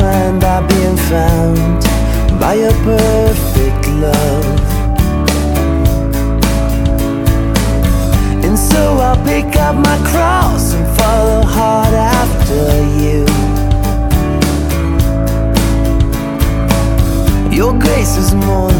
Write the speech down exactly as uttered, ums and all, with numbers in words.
find by being found by your perfect love. And so I'll pick up my cross and follow hard after you. Your grace is more